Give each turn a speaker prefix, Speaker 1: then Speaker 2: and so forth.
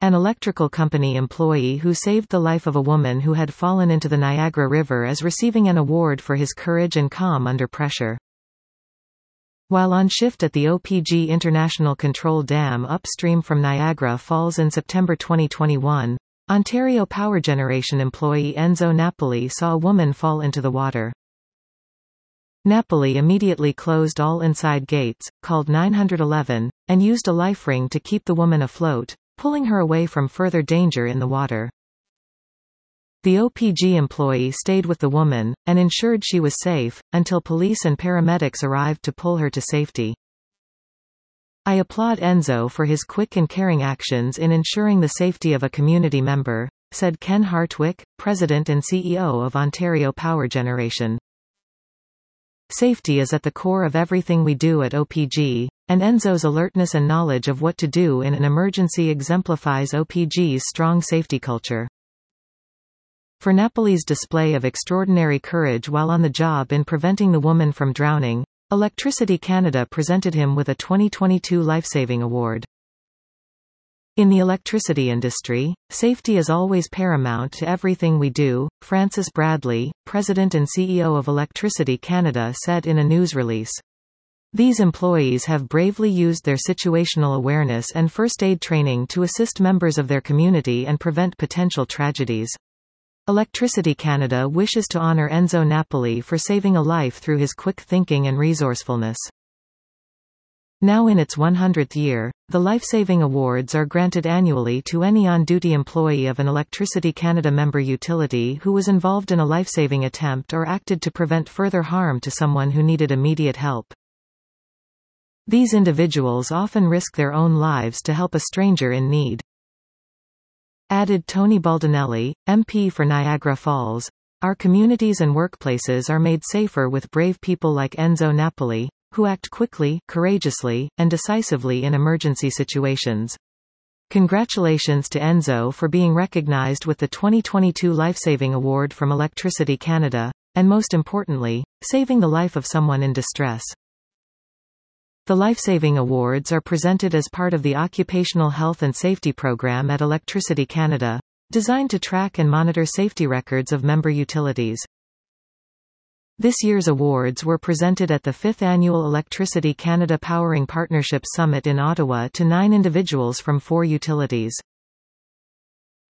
Speaker 1: An electrical company employee who saved the life of a woman who had fallen into the Niagara River is receiving an award for his courage and calm under pressure. While on shift at the OPG International Control Dam upstream from Niagara Falls in September 2021, Ontario Power Generation employee Enzo Napoli saw a woman fall into the water. Napoli immediately closed all inside gates, called 911, and used a life ring to keep the woman afloat, pulling her away from further danger in the water. The OPG employee stayed with the woman, and ensured she was safe, until police and paramedics arrived to pull her to safety. "I applaud Enzo for his quick and caring actions in ensuring the safety of a community member," said Ken Hartwick, President and CEO of Ontario Power Generation. "Safety is at the core of everything we do at OPG, and Enzo's alertness and knowledge of what to do in an emergency exemplifies OPG's strong safety culture." For Napoli's display of extraordinary courage while on the job in preventing the woman from drowning, Electricity Canada presented him with a 2022 Lifesaving Award. In the electricity industry, safety is always paramount to everything we do, Francis Bradley, President and CEO of Electricity Canada said in a news release. "These employees have bravely used their situational awareness and first aid training to assist members of their community and prevent potential tragedies. Electricity Canada wishes to honour Enzo Napoli for saving a life through his quick thinking and resourcefulness." Now in its 100th year, the Lifesaving Awards are granted annually to any on-duty employee of an Electricity Canada member utility who was involved in a lifesaving attempt or acted to prevent further harm to someone who needed immediate help. These individuals often risk their own lives to help a stranger in need. Added Tony Baldinelli, MP for Niagara Falls, "Our communities and workplaces are made safer with brave people like Enzo Napoli, who act quickly, courageously, and decisively in emergency situations." Congratulations to Enzo for being recognized with the 2022 Lifesaving Award from Electricity Canada, and most importantly, saving the life of someone in distress. The Lifesaving Awards are presented as part of the Occupational Health and Safety Program at Electricity Canada, designed to track and monitor safety records of member utilities. This year's awards were presented at the 5th Annual Electricity Canada Powering Partnerships Summit in Ottawa to 9 individuals from 4 utilities.